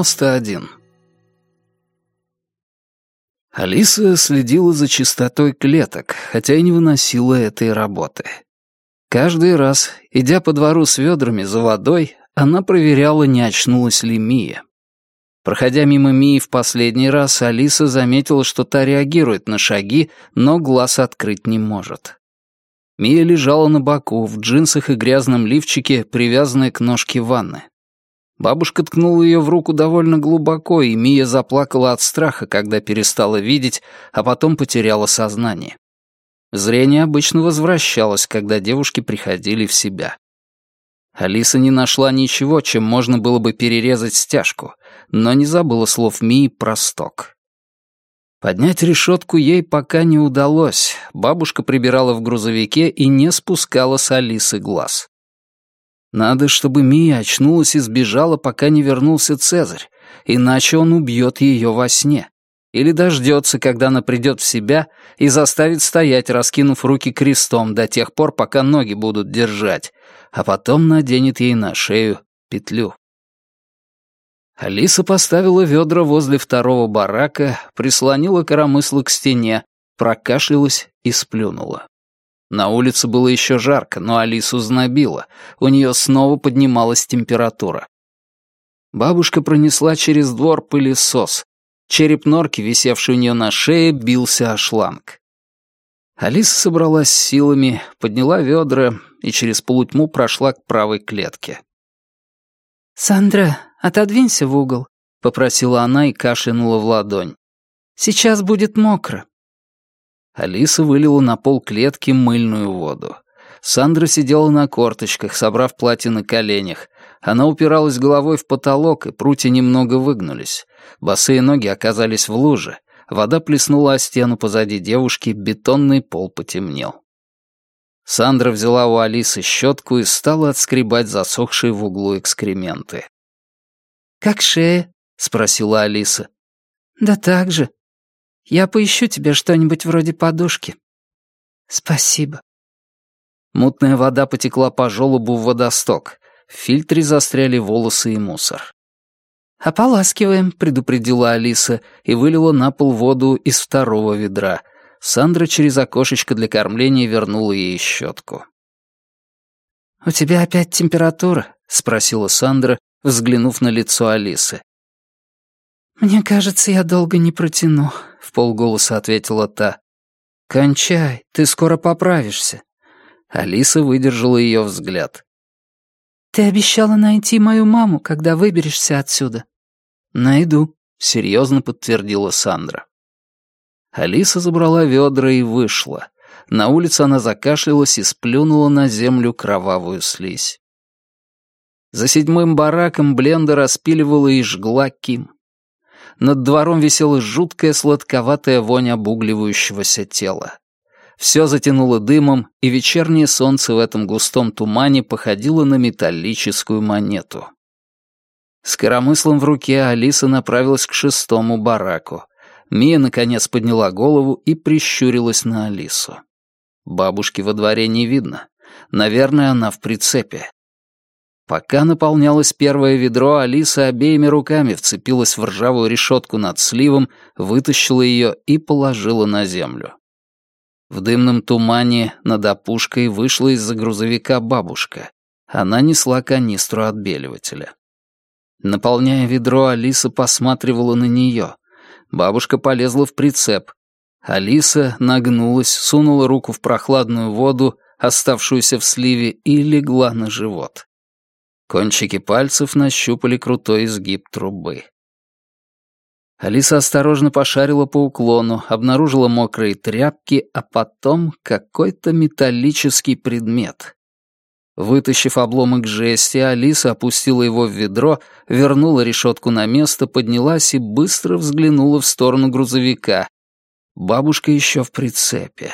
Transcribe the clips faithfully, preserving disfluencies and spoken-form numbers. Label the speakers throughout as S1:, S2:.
S1: девяносто один. Алиса следила за чистотой клеток, хотя и не выносила этой работы. Каждый раз, идя по двору с ведрами за водой, она проверяла, не очнулась ли Мия. Проходя мимо Мии в последний раз, Алиса заметила, что та реагирует на шаги, но глаз открыть не может. Мия лежала на боку, в джинсах и грязном лифчике, привязанная к ножке ванны. Бабушка ткнула ее в руку довольно глубоко, и Мия заплакала от страха, когда перестала видеть, а потом потеряла сознание. Зрение обычно возвращалось, когда девушки приходили в себя. Алиса не нашла ничего, чем можно было бы перерезать стяжку, но не забыла слов Мии про сток. Поднять решетку ей пока не удалось. Бабушка прибирала в грузовике и не спускала с Алисы глаз. Надо, чтобы Мия очнулась и сбежала, пока не вернулся Цезарь, иначе он убьет ее во сне. Или дождется, когда она придет в себя, и заставит стоять, раскинув руки крестом до тех пор, пока ноги будут держать, а потом наденет ей на шею петлю. Алиса поставила ведра возле второго барака, прислонила коромысло к стене, прокашлялась и сплюнула. На улице было еще жарко, но Алису знобило, у нее снова поднималась температура. Бабушка пронесла через двор пылесос. Череп норки, висевший у нее на шее, бился о шланг. Алиса собралась с силами, подняла ведра и через полутьму прошла к правой клетке.
S2: «Сандра, отодвинься в угол», — попросила она и кашлянула в ладонь. «Сейчас будет мокро».
S1: Алиса вылила на пол клетки мыльную воду. Сандра сидела на корточках, собрав платье на коленях. Она упиралась головой в потолок, и прутья немного выгнулись. Босые ноги оказались в луже. Вода плеснула о стену позади девушки, бетонный пол потемнел. Сандра взяла у Алисы щетку и стала отскребать засохшие в углу экскременты.
S2: «Как шея?» — спросила Алиса. «Да так же. Я поищу тебе что-нибудь вроде подушки». «Спасибо».
S1: Мутная вода потекла по желобу в водосток. В фильтре застряли волосы и мусор.
S2: «Ополаскиваем», —
S1: предупредила Алиса и вылила на пол воду из второго ведра. Сандра через окошечко для кормления вернула ей щетку.
S2: «У тебя опять температура?»
S1: — спросила Сандра, взглянув на лицо Алисы.
S2: «Мне кажется, я долго не протяну», —
S1: вполголоса ответила та.
S2: «Кончай, ты скоро поправишься».
S1: Алиса выдержала ее взгляд.
S2: «Ты обещала найти мою маму, когда выберешься отсюда».
S1: «Найду», — серьезно подтвердила Сандра. Алиса забрала ведра и вышла. На улице она закашлялась и сплюнула на землю кровавую слизь. За седьмым бараком Бленда распиливала и жгла Ким. Над двором висела жуткая сладковатая вонь обугливающегося тела. Все затянуло дымом, и вечернее солнце в этом густом тумане походило на металлическую монету. С коромыслом в руке Алиса направилась к шестому бараку. Мия, наконец, подняла голову и прищурилась на Алису. Бабушки во дворе не видно. Наверное, она в прицепе. Пока наполнялось первое ведро, Алиса обеими руками вцепилась в ржавую решетку над сливом, вытащила ее и положила на землю. В дымном тумане над опушкой вышла из-за грузовика бабушка. Она несла канистру отбеливателя. Наполняя ведро, Алиса посматривала на нее. Бабушка полезла в прицеп. Алиса нагнулась, сунула руку в прохладную воду, оставшуюся в сливе, и легла на живот. Кончики пальцев нащупали крутой изгиб трубы. Алиса осторожно пошарила по уклону, обнаружила мокрые тряпки, а потом какой-то металлический предмет. Вытащив обломок жести, Алиса опустила его в ведро, вернула решетку на место, поднялась и быстро взглянула в сторону грузовика. Бабушка еще в прицепе.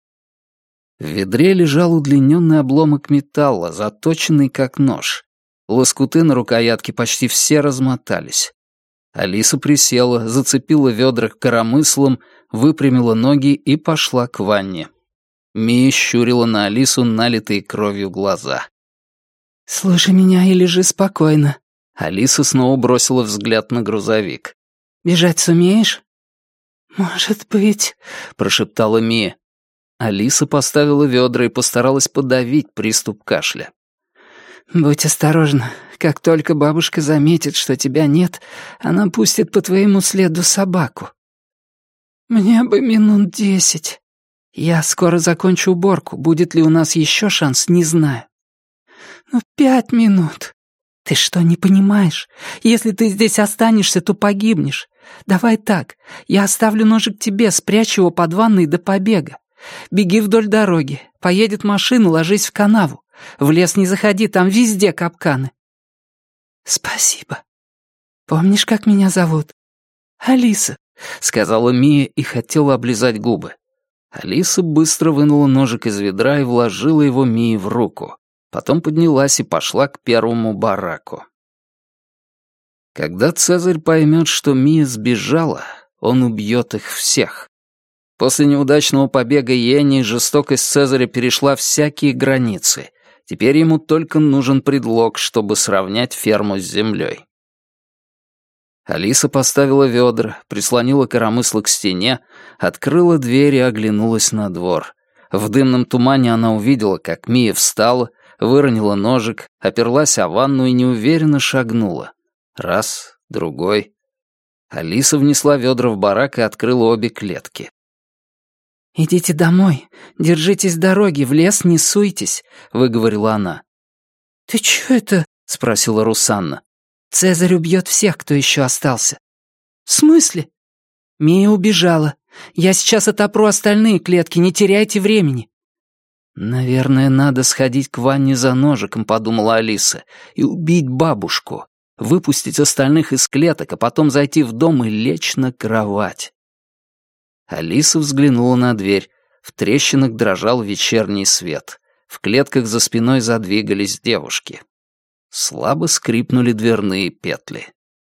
S1: В ведре лежал удлиненный обломок металла, заточенный как нож. Лоскуты на рукоятке почти все размотались. Алиса присела, зацепила ведра коромыслом, выпрямила ноги и пошла к ванне. Мия щурила на Алису налитые кровью глаза.
S2: «Слушай меня и лежи спокойно.
S1: Алиса снова бросила взгляд на грузовик.
S2: «Бежать сумеешь?» «Может быть», — прошептала Мия.
S1: Алиса поставила ведра и постаралась подавить приступ кашля.
S2: «Будь осторожна. Как только бабушка заметит, что тебя нет, она пустит по твоему следу собаку». «Мне бы минут десять. Я скоро закончу уборку. Будет ли у нас еще шанс, не знаю». «Ну, пять минут. Ты что, не понимаешь? Если ты здесь останешься, то погибнешь. Давай так, я оставлю ножик тебе, спрячь его под ванной до побега. Беги вдоль дороги, поедет машина, ложись в канаву. В лес не заходи, там везде капканы». «Спасибо. Помнишь, как меня зовут?» «Алиса»,
S1: — сказала Мия и хотела облизать губы. Алиса быстро вынула ножик из ведра и вложила его Мии в руку. Потом поднялась и пошла к первому бараку. Когда Цезарь поймет, что Мия сбежала, он убьет их всех. После неудачного побега Йенни жестокость Цезаря перешла всякие границы. Теперь ему только нужен предлог, чтобы сравнять ферму с землей. Алиса поставила ведра, прислонила коромысло к стене, открыла дверь и оглянулась на двор. В дымном тумане она увидела, как Мия встала, выронила ножик, оперлась о ванну и неуверенно шагнула. Раз, другой. Алиса внесла ведра в барак и открыла обе клетки.
S2: «Идите домой, держитесь дороги, в лес не суйтесь», — выговорила она. «Ты чё это?» — спросила Русанна. «Цезарь убьет всех, кто еще остался». «В смысле?» «Мия убежала. Я сейчас отопру остальные клетки, не теряйте времени».
S1: «Наверное, надо сходить к ванне за ножиком», — подумала Алиса, «и убить бабушку, выпустить остальных из клеток, а потом зайти в дом и лечь на кровать». Алиса взглянула на дверь. В трещинах дрожал вечерний свет. В клетках за спиной задвигались девушки. Слабо скрипнули дверные петли.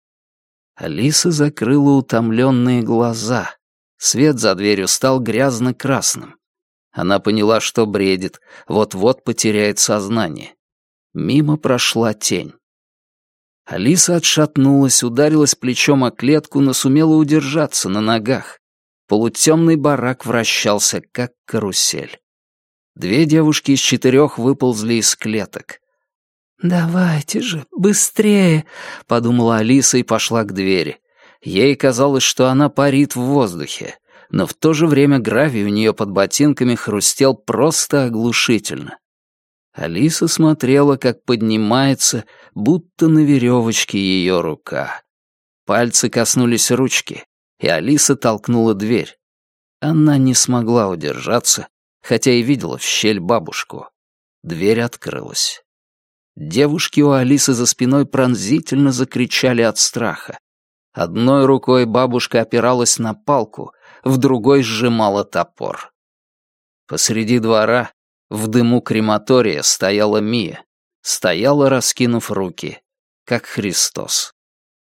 S1: Алиса закрыла утомленные глаза. Свет за дверью стал грязно-красным. Она поняла, что бредит, вот-вот потеряет сознание. Мимо прошла тень. Алиса отшатнулась, ударилась плечом о клетку, но сумела удержаться на ногах. Полутемный барак вращался, как карусель. Две девушки из четырех выползли из клеток.
S2: «Давайте же, быстрее», — подумала Алиса и пошла к двери.
S1: Ей казалось, что она парит в воздухе, но в то же время гравий у нее под ботинками хрустел просто оглушительно. Алиса смотрела, как поднимается, будто на веревочке ее рука. Пальцы коснулись ручки, и Алиса толкнула дверь. Она не смогла удержаться, хотя и видела в щель бабушку. Дверь открылась. Девушки у Алисы за спиной пронзительно закричали от страха. Одной рукой бабушка опиралась на палку, в другой сжимала топор. Посреди двора, в дыму крематория, стояла Мия. Стояла, раскинув руки, как Христос.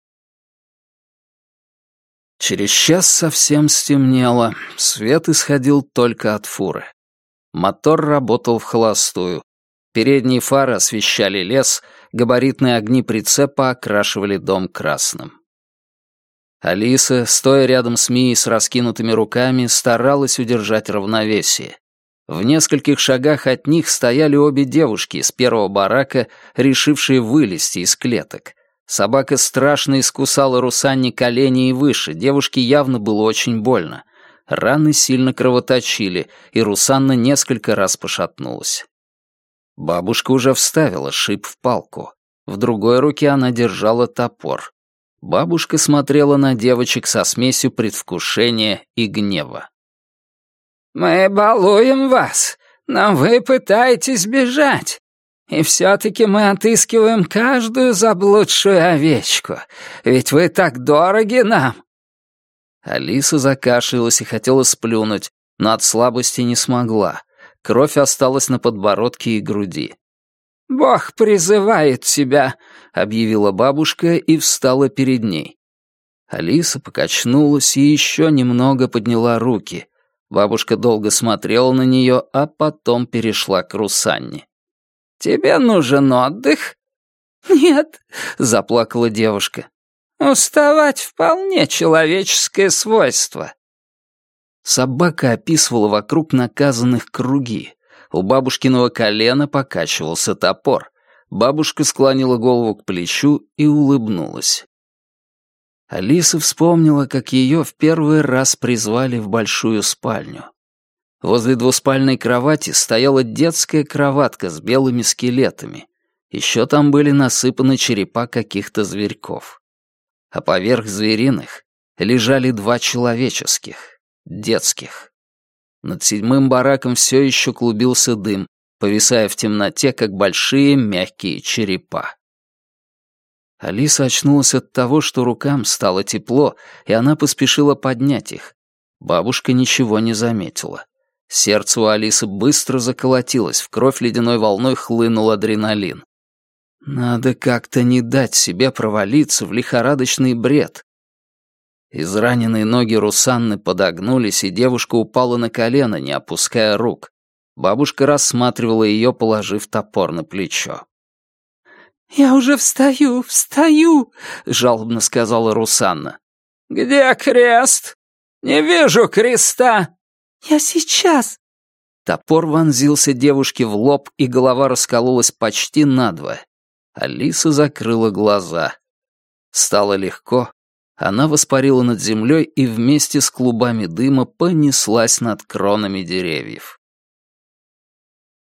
S1: Через час совсем стемнело, свет исходил только от фуры. Мотор работал в холостую. Передние фары освещали лес, габаритные огни прицепа окрашивали дом красным. Алиса, стоя рядом с Мией с раскинутыми руками, старалась удержать равновесие. В нескольких шагах от них стояли обе девушки из первого барака, решившие вылезти из клеток. Собака страшно искусала Русанне колени и выше, девушке явно было очень больно. Раны сильно кровоточили, и Русанна несколько раз пошатнулась. Бабушка уже вставила шип в палку. В другой руке она держала топор. Бабушка смотрела на девочек со смесью предвкушения и гнева.
S2: «Мы балуем вас, но вы пытаетесь бежать. И все-таки мы отыскиваем каждую заблудшую овечку, ведь вы так дороги нам».
S1: Алиса закашлялась и хотела сплюнуть, но от слабости не смогла. Кровь осталась на подбородке и груди.
S2: «Бог призывает тебя», — объявила бабушка и встала перед ней.
S1: Алиса покачнулась и еще немного подняла руки. Бабушка долго смотрела на нее, а потом перешла к Русанне.
S2: «Тебе нужен отдых?» «Нет»,
S1: — заплакала девушка.
S2: «уставать вполне человеческое свойство».
S1: Собака описывала вокруг наказанных круги. У бабушкиного колена покачивался топор. Бабушка склонила голову к плечу и улыбнулась. Алиса вспомнила, как ее в первый раз призвали в большую спальню. Возле двуспальной кровати стояла детская кроватка с белыми скелетами. Еще там были насыпаны черепа каких-то зверьков. А поверх звериных лежали два человеческих, детских. Над седьмым бараком все еще клубился дым, повисая в темноте, как большие мягкие черепа. Алиса очнулась от того, что рукам стало тепло, и она поспешила поднять их. Бабушка ничего не заметила. Сердце у Алисы быстро заколотилось, в кровь ледяной волной хлынул адреналин. Надо как-то не дать себе провалиться в лихорадочный бред. Израненные ноги Русанны подогнулись, и девушка упала на колено, не опуская рук. Бабушка рассматривала ее, положив топор на плечо.
S2: «Я уже встаю, встаю», —
S1: жалобно сказала Русанна.
S2: «Где крест? Не вижу креста». «Я сейчас».
S1: Топор вонзился девушке в лоб, и голова раскололась почти надвое. Алиса закрыла глаза. Стало легко. Она воспарила над землей и вместе с клубами дыма понеслась над кронами деревьев.